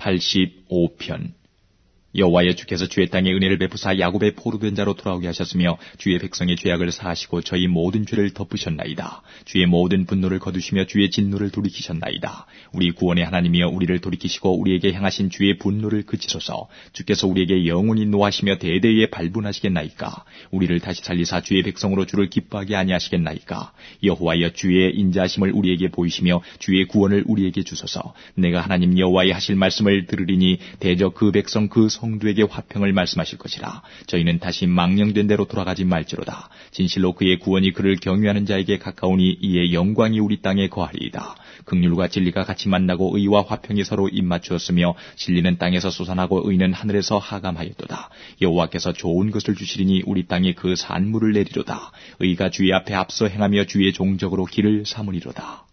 85편. 여호와여, 주께서 주의 땅에 은혜를 베푸사 야곱의 포로된 자로 돌아오게 하셨으며 주의 백성의 죄악을 사하시고 저희 모든 죄를 덮으셨나이다. 주의 모든 분노를 거두시며 주의 진노를 돌이키셨나이다. 우리 구원의 하나님이여, 우리를 돌이키시고 우리에게 향하신 주의 분노를 그치소서. 주께서 우리에게 영원히 노하시며 대대에 발분하시겠나이까. 우리를 다시 살리사 주의 백성으로 주를 기뻐하게 아니하시겠나이까. 여호와여, 주의 인자하심을 우리에게 보이시며 주의 구원을 우리에게 주소서. 내가 하나님 여호와의 하실 말씀을 들으리니 대저 그 백성 그 성도에게 화평을 말씀하실 것이라. 저희는 다시 망령된 대로 돌아가지 말지로다. 진실로 그의 구원이 그를 경유하는 자에게 가까우니 이에 영광이 우리 땅에 거하리이다. 긍휼과 진리가 같이 만나고 의와 화평이 서로 입맞추었으며 진리는 땅에서 솟아나고 의는 하늘에서 하감하였도다. 여호와께서 좋은 것을 주시리니 우리 땅에 그 산물을 내리로다. 의가 주의 앞에 앞서 행하며 주의 종적으로 길을 삼으리로다.